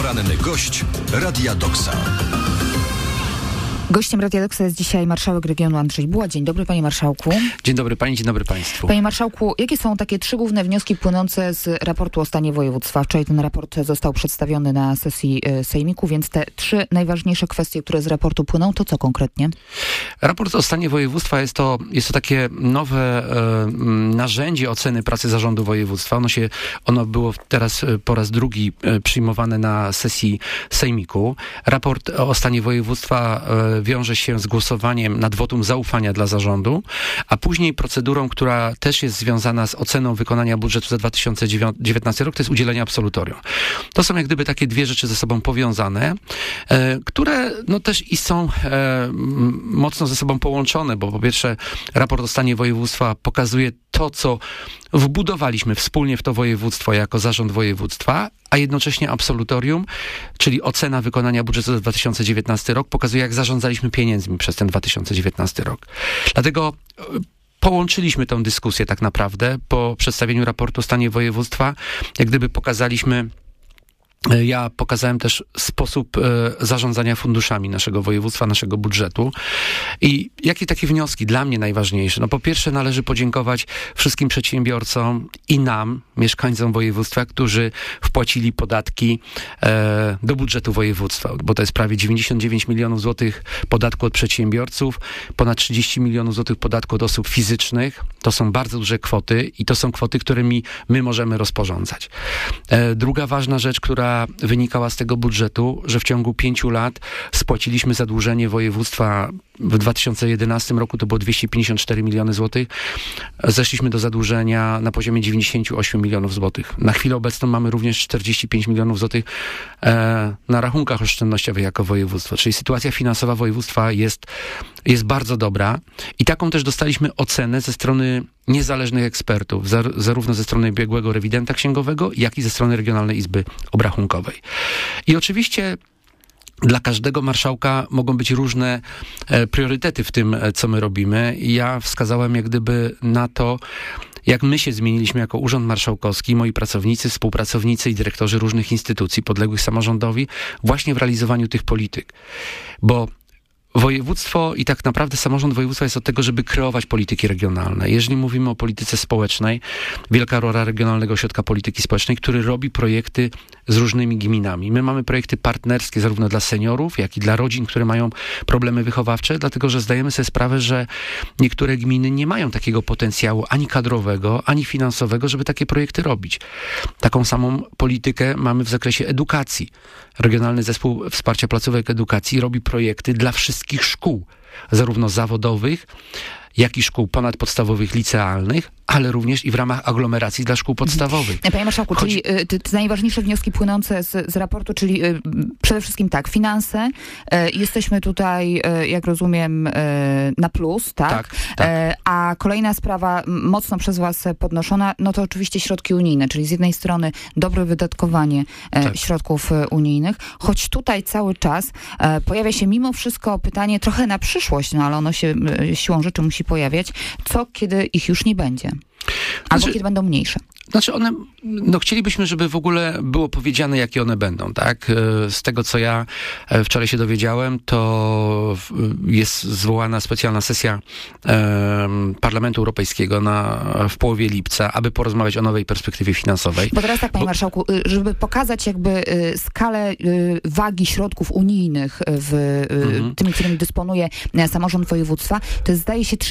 Poranny gość Radia Doksa. Gościem Radia Doksa jest dzisiaj marszałek regionu Andrzej Buła. Dzień dobry, panie marszałku. Dzień dobry pani, dzień dobry państwu. Panie marszałku, jakie są takie 3 główne wnioski płynące z raportu o stanie województwa? Wczoraj ten raport został przedstawiony na sesji sejmiku, więc te 3 najważniejsze kwestie, które z raportu płyną, to co konkretnie? Raport o stanie województwa jest to takie nowe narzędzie oceny pracy zarządu województwa. Ono było teraz po raz drugi przyjmowane na sesji sejmiku. Raport o stanie województwa wiąże się z głosowaniem nad wotum zaufania dla zarządu, a później procedurą, która też jest związana z oceną wykonania budżetu za 2019 rok, to jest udzielenie absolutorium. To są jak gdyby takie 2 rzeczy ze sobą powiązane, które też i są mocno ze sobą połączone, bo po pierwsze raport o stanie województwa pokazuje to, co wbudowaliśmy wspólnie w to województwo jako zarząd województwa, a jednocześnie absolutorium, czyli ocena wykonania budżetu za 2019 rok, pokazuje, jak zarządzaliśmy pieniędzmi przez ten 2019 rok. Dlatego połączyliśmy tę dyskusję tak naprawdę po przedstawieniu raportu o stanie województwa, jak gdyby ja pokazałem też sposób zarządzania funduszami naszego województwa, naszego budżetu. I jakie takie wnioski dla mnie najważniejsze? Po pierwsze należy podziękować wszystkim przedsiębiorcom i nam, mieszkańcom województwa, którzy wpłacili podatki do budżetu województwa, bo to jest prawie 99 milionów złotych podatku od przedsiębiorców, ponad 30 milionów złotych podatku od osób fizycznych. To są bardzo duże kwoty i to są kwoty, którymi my możemy rozporządzać. Druga ważna rzecz, która wynikała z tego budżetu, że w ciągu 5 lat spłaciliśmy zadłużenie województwa. W 2011 roku to było 254 miliony złotych. Zeszliśmy do zadłużenia na poziomie 98 milionów złotych. Na chwilę obecną mamy również 45 milionów złotych na rachunkach oszczędnościowych jako województwo. Czyli sytuacja finansowa województwa jest bardzo dobra i taką też dostaliśmy ocenę ze strony niezależnych ekspertów, zarówno ze strony biegłego rewidenta księgowego, jak i ze strony Regionalnej Izby Obrachunkowej. I oczywiście dla każdego marszałka mogą być różne priorytety w tym, co my robimy. I ja wskazałem jak gdyby na to, jak my się zmieniliśmy jako Urząd Marszałkowski, moi pracownicy, współpracownicy i dyrektorzy różnych instytucji podległych samorządowi właśnie w realizowaniu tych polityk. Bo województwo i tak naprawdę samorząd województwa jest od tego, żeby kreować polityki regionalne. Jeżeli mówimy o polityce społecznej, wielka rola Regionalnego Ośrodka Polityki Społecznej, który robi projekty z różnymi gminami. My mamy projekty partnerskie zarówno dla seniorów, jak i dla rodzin, które mają problemy wychowawcze, dlatego że zdajemy sobie sprawę, że niektóre gminy nie mają takiego potencjału ani kadrowego, ani finansowego, żeby takie projekty robić. Taką samą politykę mamy w zakresie edukacji. Regionalny Zespół Wsparcia Placówek Edukacji robi projekty dla wszystkich szkół, zarówno zawodowych, jak i szkół ponadpodstawowych, licealnych, ale również i w ramach aglomeracji dla szkół podstawowych. Panie marszałku, czyli te najważniejsze wnioski płynące z raportu, czyli przede wszystkim tak, finanse. Jesteśmy tutaj, jak rozumiem, na plus, tak? Tak. A kolejna sprawa, mocno przez was podnoszona, to oczywiście środki unijne, czyli z jednej strony dobre wydatkowanie środków unijnych, choć tutaj cały czas pojawia się mimo wszystko pytanie trochę na przyszłość, ale ono się siłą rzeczy musi pojawiać, co kiedy ich już nie będzie? Albo kiedy będą mniejsze. One, chcielibyśmy, żeby w ogóle było powiedziane, jakie one będą, tak? Z tego, co ja wczoraj się dowiedziałem, to jest zwołana specjalna sesja Parlamentu Europejskiego w połowie lipca, aby porozmawiać o nowej perspektywie finansowej. Bo teraz tak, panie marszałku, żeby pokazać jakby skalę wagi środków unijnych tymi, którymi dysponuje samorząd województwa, to jest, zdaje się,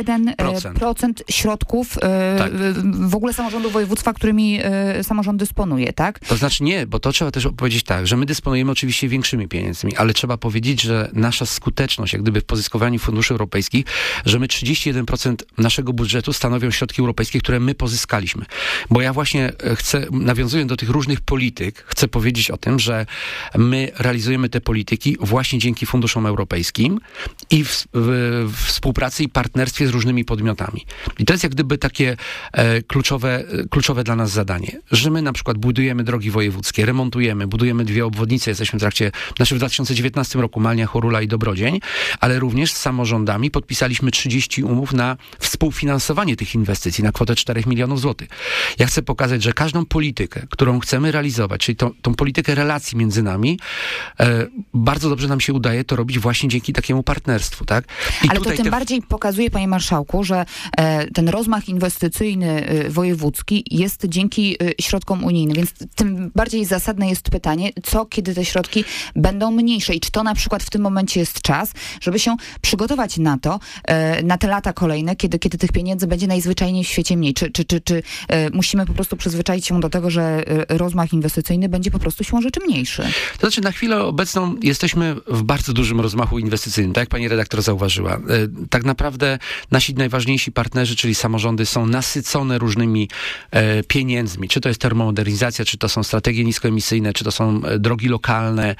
31% środków w ogóle samorządu województwa, którymi samorząd dysponuje, tak? To znaczy nie, bo to trzeba też powiedzieć tak, że my dysponujemy oczywiście większymi pieniędzmi, ale trzeba powiedzieć, że nasza skuteczność, jak gdyby w pozyskiwaniu funduszy europejskich, że my 31% naszego budżetu stanowią środki europejskie, które my pozyskaliśmy. Bo ja właśnie nawiązując do tych różnych polityk, chcę powiedzieć o tym, że my realizujemy te polityki właśnie dzięki funduszom europejskim i w współpracy i partnerstwie z różnymi podmiotami. I to jest jak gdyby takie kluczowe dla nas zadanie, że my na przykład budujemy drogi wojewódzkie, remontujemy, budujemy 2 obwodnice, jesteśmy w 2019 roku Malnia, Chorula i Dobrodzień, ale również z samorządami podpisaliśmy 30 umów na współfinansowanie tych inwestycji na kwotę 4 milionów złotych. Ja chcę pokazać, że każdą politykę, którą chcemy realizować, czyli tą politykę relacji między nami, bardzo dobrze nam się udaje to robić właśnie dzięki takiemu partnerstwu, tak? Ale to tym bardziej pokazuje, panie marszałku, że ten rozmach inwestycyjny wojewódzki jest dzięki środkom unijnym, więc tym bardziej zasadne jest pytanie, co kiedy te środki będą mniejsze i czy to na przykład w tym momencie jest czas, żeby się przygotować na to, na te lata kolejne, kiedy tych pieniędzy będzie najzwyczajniej w świecie mniej. Czy musimy po prostu przyzwyczaić się do tego, że rozmach inwestycyjny będzie po prostu siłą rzeczy mniejszy? To znaczy na chwilę obecną jesteśmy w bardzo dużym rozmachu inwestycyjnym, tak jak pani redaktor zauważyła. Tak naprawdę nasi najważniejsi partnerzy, czyli samorządy, są nasycone różnymi pieniędzmi. Czy to jest termomodernizacja, czy to są strategie niskoemisyjne, czy to są drogi lokalne,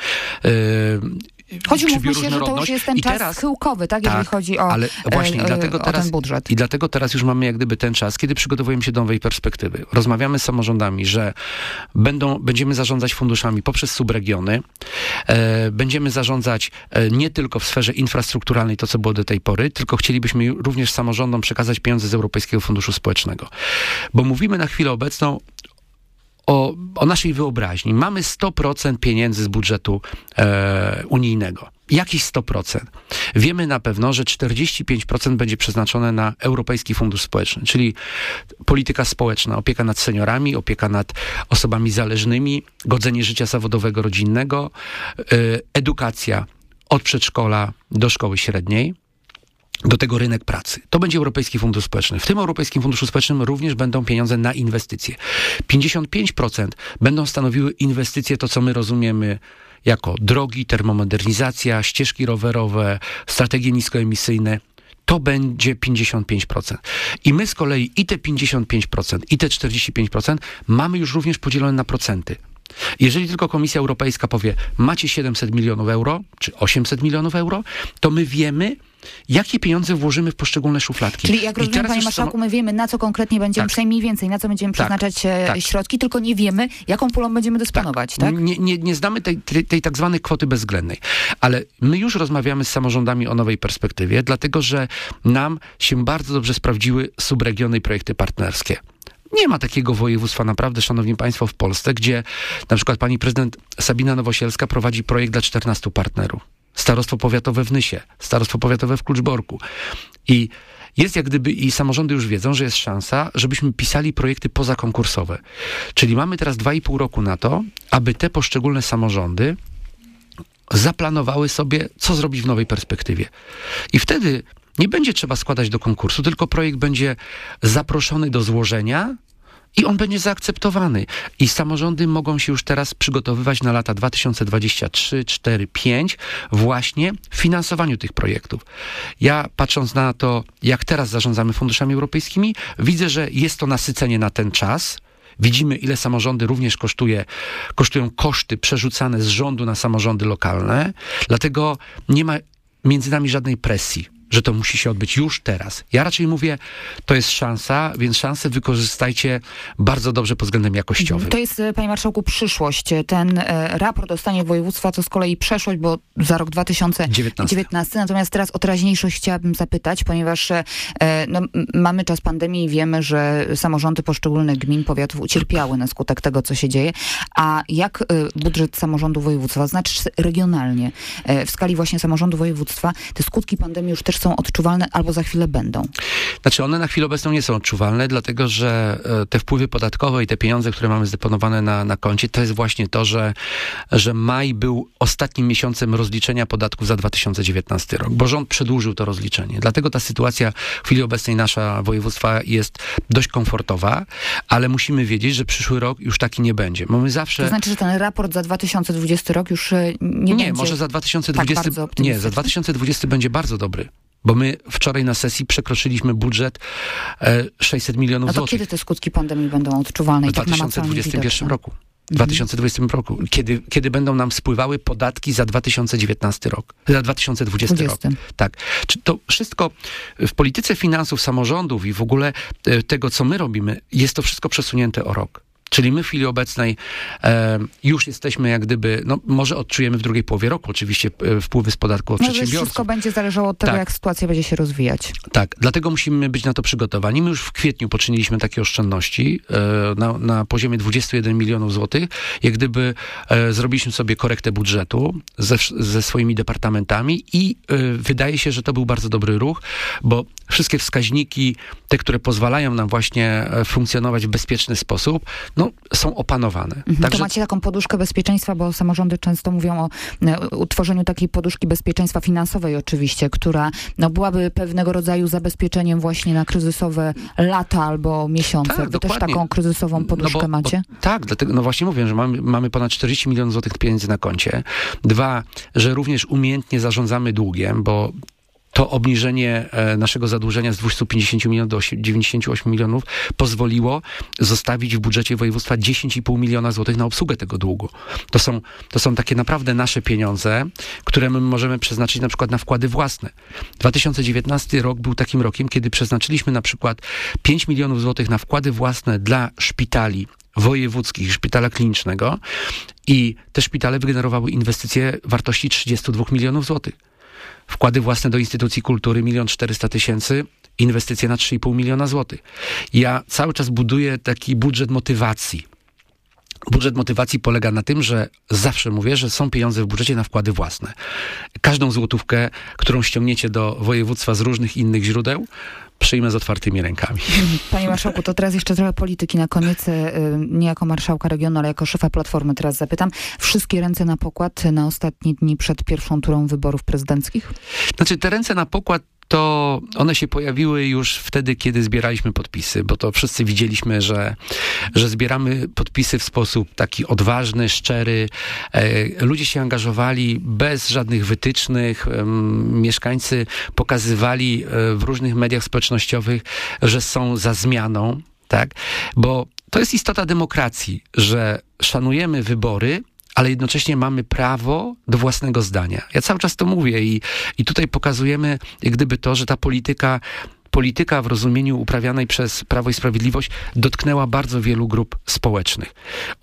Choć umówmy się, że to już jest ten czas schyłkowy, tak? Jeżeli chodzi o, ale właśnie, o ten budżet. I dlatego teraz już mamy jak gdyby ten czas, kiedy przygotowujemy się do nowej perspektywy. Rozmawiamy z samorządami, że będziemy zarządzać funduszami poprzez subregiony, będziemy zarządzać nie tylko w sferze infrastrukturalnej, to co było do tej pory, tylko chcielibyśmy również samorządom przekazać pieniądze z Europejskiego Funduszu Społecznego. Bo mówimy na chwilę obecną o naszej wyobraźni. Mamy 100% pieniędzy z budżetu unijnego. Jakiś 100%. Wiemy na pewno, że 45% będzie przeznaczone na Europejski Fundusz Społeczny, czyli polityka społeczna, opieka nad seniorami, opieka nad osobami zależnymi, godzenie życia zawodowego, rodzinnego, edukacja od przedszkola do szkoły średniej. Do tego rynek pracy. To będzie Europejski Fundusz Społeczny. W tym Europejskim Funduszu Społecznym również będą pieniądze na inwestycje. 55% będą stanowiły inwestycje, to co my rozumiemy jako drogi, termomodernizacja, ścieżki rowerowe, strategie niskoemisyjne. To będzie 55%. I my z kolei i te 55%, i te 45% mamy już również podzielone na procenty. Jeżeli tylko Komisja Europejska powie, macie 700 milionów euro, czy 800 milionów euro, to my wiemy, jakie pieniądze włożymy w poszczególne szufladki. Czyli jak rozumiem, panie marszałku, my wiemy, na co konkretnie będziemy, przynajmniej więcej, na co będziemy przeznaczać środki, tylko nie wiemy, jaką pulą będziemy dysponować, tak? Nie znamy tej tak zwanej kwoty bezwzględnej. Ale my już rozmawiamy z samorządami o nowej perspektywie, dlatego że nam się bardzo dobrze sprawdziły subregiony i projekty partnerskie. Nie ma takiego województwa naprawdę, szanowni państwo, w Polsce, gdzie na przykład pani prezydent Sabina Nowosielska prowadzi projekt dla 14 partnerów. Starostwo powiatowe w Nysie, starostwo powiatowe w Kluczborku. I jest jak gdyby, i samorządy już wiedzą, że jest szansa, żebyśmy pisali projekty pozakonkursowe. Czyli mamy teraz 2,5 roku na to, aby te poszczególne samorządy zaplanowały sobie, co zrobić w nowej perspektywie. I wtedy nie będzie trzeba składać do konkursu, tylko projekt będzie zaproszony do złożenia i on będzie zaakceptowany. I samorządy mogą się już teraz przygotowywać na lata 2023, 4, 5 właśnie w finansowaniu tych projektów. Ja patrząc na to, jak teraz zarządzamy funduszami europejskimi, widzę, że jest to nasycenie na ten czas. Widzimy, ile samorządy również kosztują koszty przerzucane z rządu na samorządy lokalne. Dlatego nie ma między nami żadnej presji, że to musi się odbyć już teraz. Ja raczej mówię, to jest szansa, więc szansę wykorzystajcie bardzo dobrze pod względem jakościowym. To jest, panie marszałku, przyszłość. Ten raport o stanie województwa to z kolei przeszłość, bo za rok 2019. Natomiast teraz o teraźniejszość chciałabym zapytać, ponieważ mamy czas pandemii i wiemy, że samorządy poszczególnych gmin, powiatów ucierpiały na skutek tego, co się dzieje. A jak budżet samorządu województwa, znaczy regionalnie, w skali właśnie samorządu województwa, te skutki pandemii już też są odczuwalne albo za chwilę będą? Znaczy one na chwilę obecną nie są odczuwalne, dlatego że te wpływy podatkowe i te pieniądze, które mamy zdeponowane na koncie, to jest właśnie to, że maj był ostatnim miesiącem rozliczenia podatków za 2019 rok, bo rząd przedłużył to rozliczenie. Dlatego ta sytuacja w chwili obecnej nasza województwa jest dość komfortowa, ale musimy wiedzieć, że przyszły rok już taki nie będzie. Bo my zawsze... To znaczy, że ten raport za 2020 rok już nie będzie... Nie, może za 2020... Tak nie, za 2020 będzie bardzo dobry. Bo my wczoraj na sesji przekroczyliśmy budżet 600 milionów złotych. No to kiedy te skutki pandemii będą odczuwalne? W 2021 roku. w 2020 roku, kiedy będą nam spływały podatki za 2019 rok, za 2020 rok. Tak. To wszystko w polityce finansów samorządów i w ogóle tego, co my robimy, jest to wszystko przesunięte o rok. Czyli my w chwili obecnej już jesteśmy jak gdyby, może odczujemy w drugiej połowie roku oczywiście wpływy z podatku od przedsiębiorców. Wszystko będzie zależało od tego, jak sytuacja będzie się rozwijać. Tak, dlatego musimy być na to przygotowani. My już w kwietniu poczyniliśmy takie oszczędności na poziomie 21 milionów złotych. Jak gdyby zrobiliśmy sobie korektę budżetu ze swoimi departamentami i wydaje się, że to był bardzo dobry ruch, bo wszystkie wskaźniki, te, które pozwalają nam właśnie funkcjonować w bezpieczny sposób, są opanowane. Także... To macie taką poduszkę bezpieczeństwa, bo samorządy często mówią o utworzeniu takiej poduszki bezpieczeństwa finansowej oczywiście, która byłaby pewnego rodzaju zabezpieczeniem właśnie na kryzysowe lata albo miesiące. Tak, wy też taką kryzysową poduszkę macie? Tak, dlatego właśnie mówię, że mamy ponad 40 milionów złotych pieniędzy na koncie. 2, że również umiejętnie zarządzamy długiem, bo to obniżenie naszego zadłużenia z 250 milionów do 98 milionów pozwoliło zostawić w budżecie województwa 10,5 miliona złotych na obsługę tego długu. To są takie naprawdę nasze pieniądze, które my możemy przeznaczyć na przykład na wkłady własne. 2019 rok był takim rokiem, kiedy przeznaczyliśmy na przykład 5 milionów złotych na wkłady własne dla szpitali wojewódzkich, szpitala klinicznego i te szpitale wygenerowały inwestycje wartości 32 milionów złotych. Wkłady własne do instytucji kultury 1 400 000, inwestycje na 3,5 miliona złotych. Ja cały czas buduję taki budżet motywacji. Budżet motywacji polega na tym, że zawsze mówię, że są pieniądze w budżecie na wkłady własne. Każdą złotówkę, którą ściągniecie do województwa z różnych innych źródeł, przyjmę z otwartymi rękami. Panie marszałku, to teraz jeszcze trochę polityki na koniec. Nie jako marszałka regionu, ale jako szefa Platformy teraz zapytam. Wszystkie ręce na pokład na ostatnie dni przed pierwszą turą wyborów prezydenckich? Znaczy, te ręce na pokład to one się pojawiły już wtedy, kiedy zbieraliśmy podpisy, bo to wszyscy widzieliśmy, że zbieramy podpisy w sposób taki odważny, szczery. Ludzie się angażowali bez żadnych wytycznych. Mieszkańcy pokazywali w różnych mediach społecznościowych, że są za zmianą, tak? Bo to jest istota demokracji, że szanujemy wybory, ale jednocześnie mamy prawo do własnego zdania. Ja cały czas to mówię i tutaj pokazujemy jak gdyby to, że ta polityka w rozumieniu uprawianej przez Prawo i Sprawiedliwość dotknęła bardzo wielu grup społecznych.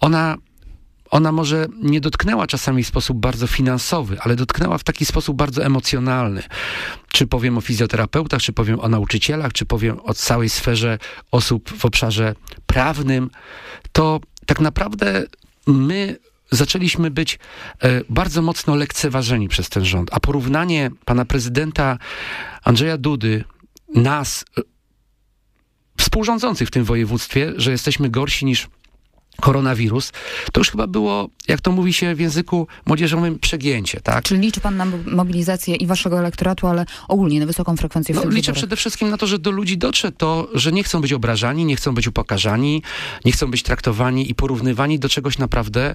Ona może nie dotknęła czasami w sposób bardzo finansowy, ale dotknęła w taki sposób bardzo emocjonalny. Czy powiem o fizjoterapeutach, czy powiem o nauczycielach, czy powiem o całej sferze osób w obszarze prawnym, to tak naprawdę my zaczęliśmy być bardzo mocno lekceważeni przez ten rząd. A porównanie pana prezydenta Andrzeja Dudy, nas, współrządzących w tym województwie, że jesteśmy gorsi niż koronawirus, to już chyba było, jak to mówi się w języku młodzieżowym, przegięcie, tak? Czyli liczy pan na mobilizację i waszego elektoratu, ale ogólnie na wysoką frekwencję w tym liczę przede wszystkim na to, że do ludzi dotrze to, że nie chcą być obrażani, nie chcą być upokarzani, nie chcą być traktowani i porównywani do czegoś naprawdę,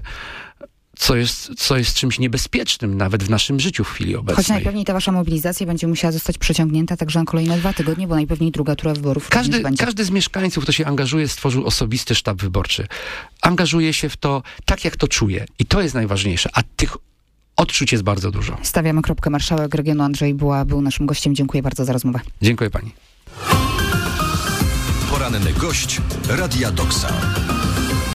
co jest czymś niebezpiecznym nawet w naszym życiu w chwili obecnej. Choć najpewniej ta wasza mobilizacja będzie musiała zostać przeciągnięta także na kolejne 2 tygodnie, bo najpewniej druga tura wyborów Każdy z mieszkańców, kto się angażuje, stworzył osobisty sztab wyborczy. Angażuje się w to tak, jak to czuje. I to jest najważniejsze. A tych odczuć jest bardzo dużo. Stawiamy kropkę. Marszałek regionu Andrzej Buła był naszym gościem. Dziękuję bardzo za rozmowę. Dziękuję pani. Poranny gość Radia Doksa.